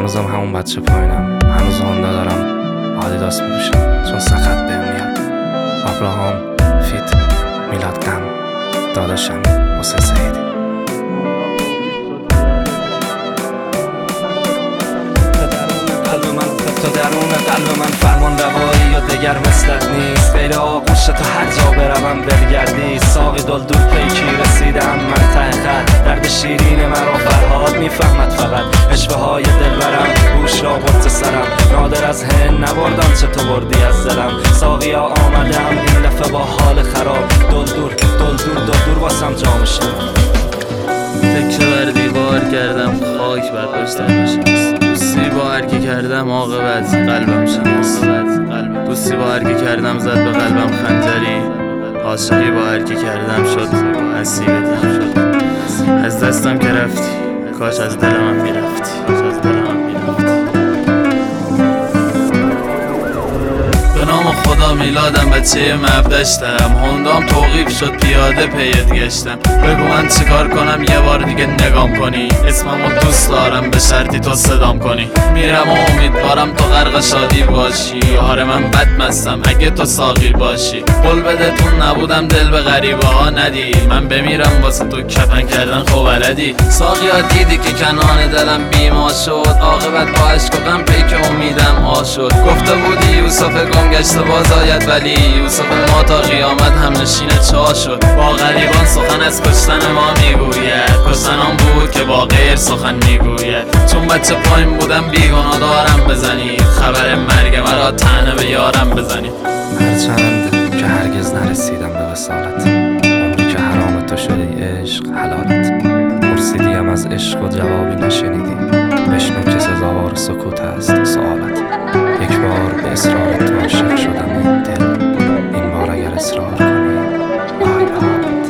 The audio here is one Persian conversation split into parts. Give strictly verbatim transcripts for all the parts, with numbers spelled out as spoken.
هنوزم همون بچه پایینم، هنوز هوندا دارم آدیداس میپوشم چون سخت بهم میاد. ابراهام فیت میلاد غم داداشم حسین سعیدی. تا درون قلب من فرمان روایی یا دگر مثلت نیست، غیر آغوش تا هر جا بروم برگردی. ساقی دل دور پیکی رسیدم من ته خط، درد شیرین مرا فرهاد میفهمد فقط. اشوه های دلبرم گوش را برد سرم، نادر از هن نبردم چه تو بردی از دلم. ساقیا آمدم این دفعه با حال خراب، دل دور دل دور دل دور واسم جام شد. تکه بر دیوار کردم خاک بر پشتم نشست، بوسی با هرکی کردم عاقبت قلبم شکست. بوسی با هرکی کردم زد به قلبم خنجری، عاشقی با هرکی کردم شد نصیبت شد. از دستم که رفتی کاش از دلم میرفتی، کاش از دلم میرفتی. به نام خدا میلادم بچه مبدشتم، هوندام توقیف شد پیاده پیت گشتم. بگو من چیکار کنم یه بار دیگه نگام کنی، اسممو دوست دارم به شرطی تو صدام کنی. میرم و امیدوارم تو غرق شادی باشی، آره من بد مستم اگه تو ساقی باشی. قول بده تو نبودم دل به غریبه ها ندی، من بمیرم واسه تو کفن کردن خب بلدی. ساقیا دیدی که کنان دلم بیما شد، عاقبت با عشق و غم پیک امیدم آ شد. گفته بودی یوسف گم گشته باز آید، ولی یوسف ما تا قیامت هم نشین چا شد. با غریبان سخن از کشتن ما میگوید، کشتن آن بود که با غیر سخن میگوید. چون بچه پایین بودم بیگناه دارم بزنید، خبر مرگ مرا طعنه به یارم بزنید. هرچند که هرگز نرسیدم به وصالت، عمری که حرام تو شدی عشق حلالت. پرسیدیم از عشق و جوابی نشنیدی، بشنو که سزاوار سکوت است سوالت. یک بار به اصرار تو عاشق شدم این دل، این بار اگر اصرار کنی آی به حالت.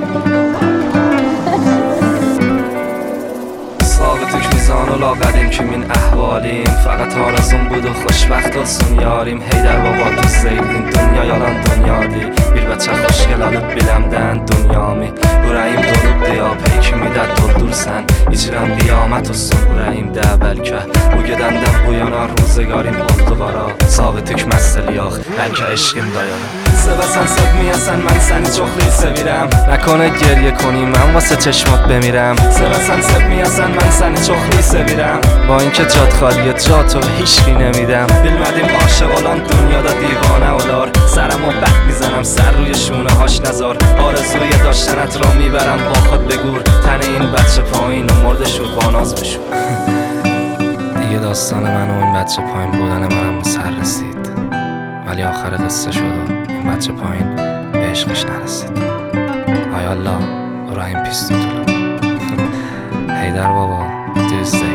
ثابت میزان و لاغریم که من احوالیم، فقط آرزون بود و خوشبخت و سون یاریم. هیدر بابا تو زیدین دنیا yalan dünyadır, bir bachcha xo'shgel olib bilamdan dunyomi. Yuragim to'lib diyo peykimida to'ldirsan, ichram qiyomat olsun yuragimda balki. Bugundan bu yana ro'zgarim oldu qaro, sabit hukmassil yo'q balki ishqim dayonar. Sevasan sevmiyasan من seni çok sevirəm, نکنه گریه کنی من واسه چشمات بمیرم. Sevasan sevmiyasan من seni çok sevirəm, با اینکه جات خالیه جاتو هیچکی نمیدم. bilmedim عاشق olan dünyada دیوانه اولار، سرمو بک میزنم سر روی شونه هاش نزار. آرزوی داشتنت را میبرم با خود بگور، تن این بچه پایین و مرده شد با ناز بشور. دیگه داستان من و این بچه پایین بودن منم به سر رسید، ولی آخر قصه شد و این بچه پایین به عشقش نرسید. آی الله رحم پیستو هیدر بابا دوست